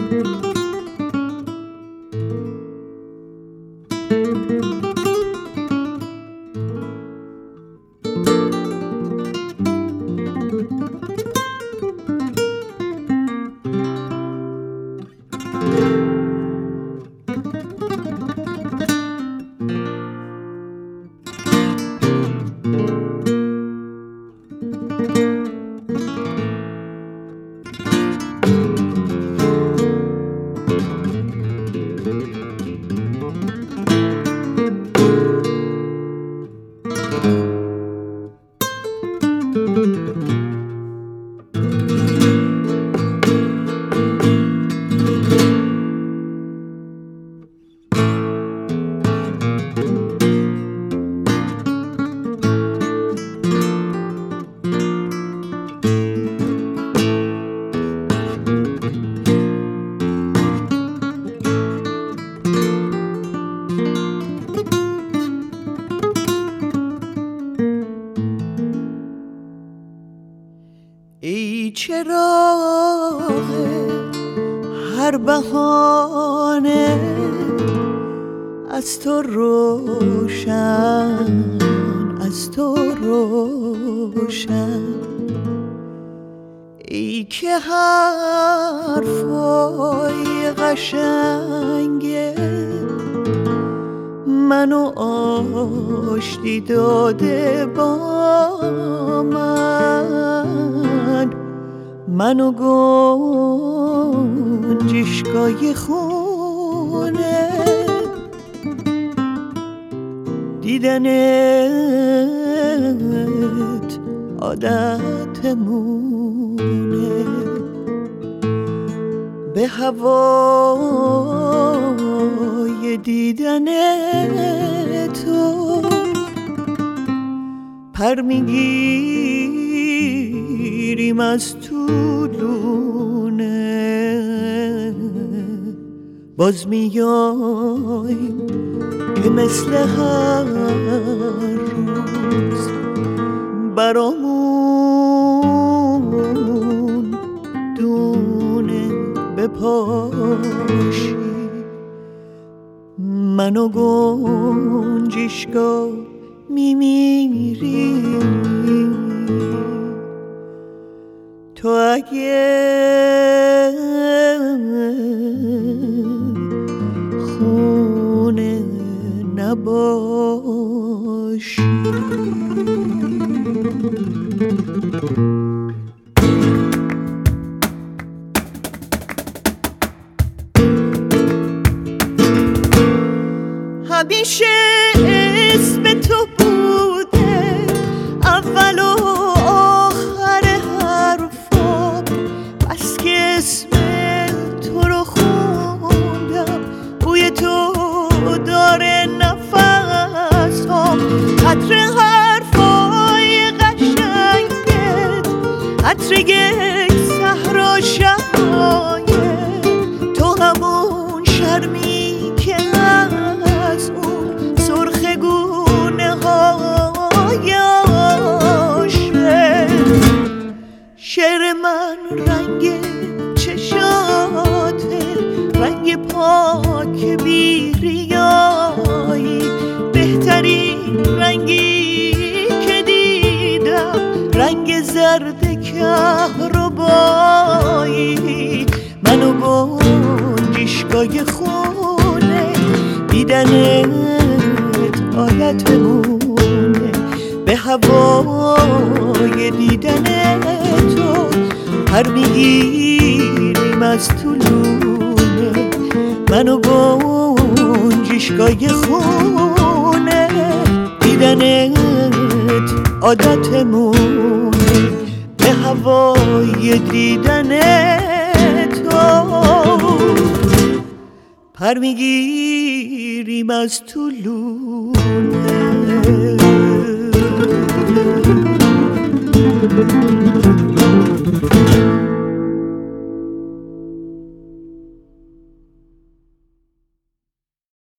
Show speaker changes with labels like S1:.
S1: ای چراغ هر بهانه از تو روشن، از تو روشن، ای که حرفای قشنگه منو آشتی داده با من، منو گنجشگاه خونه دیدنت عادتمونه، به هوای دیدن تو پر میگیریم از طولونه، باز میایم که مثل هر روز برامون دونه بپاشی، منو گنجشگاه میمیری، تو اگه خونه نباشی. همیشه اسم تو بوده اول و آخر حرفام، بس که اسم تو رو خوندم بوی تو داره نفسام، عطر حرفای قشنگت، عطر یک صحرا شبایه، تو همون شرمی که از اون سرخ گونه های عاشق، شعر من رنگ چشاته، رنگ پاک بی ریایی، بهترین رنگی که دیدم، رنگ زرد کهربایی، منو گنجشگاه خونه دیدنت عادتمونه، به هوای دیدن تو پر میگیریم از طولونه، منو گنجشگاه خونه دیدنت عادتمونه، به هوای دیدن تو پر میگیریم از طولونه.